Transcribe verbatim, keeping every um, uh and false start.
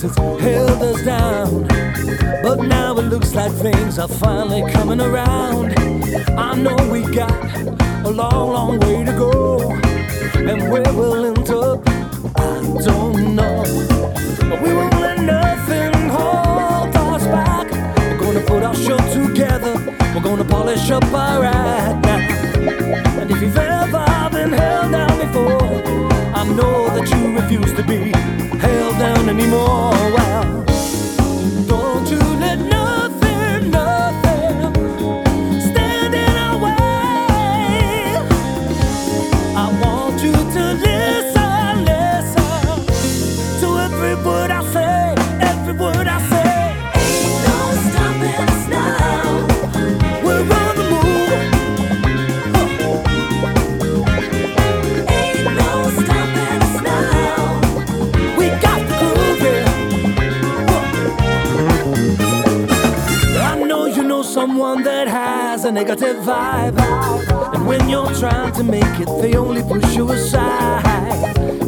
it's held us down. But now it looks like things are finally coming around. I know we got a long, long way to go, and where we'll end up, I don't know. But we won't let nothing hold us back. We're gonna put our show together. We're gonna polish up our act now. And if you've ever been held down before, I know that you refuse to be held down anymore. Well, don't you let nothing, nothing stand in our way. I want you to listen, listen to every word I say, every word I say. Ain't no stopping us now. We're on the move. Ain't no stopping us now. We got the groove, yeah. I know you know someone that has a negative vibe, and when you're trying to make it, they only push you aside.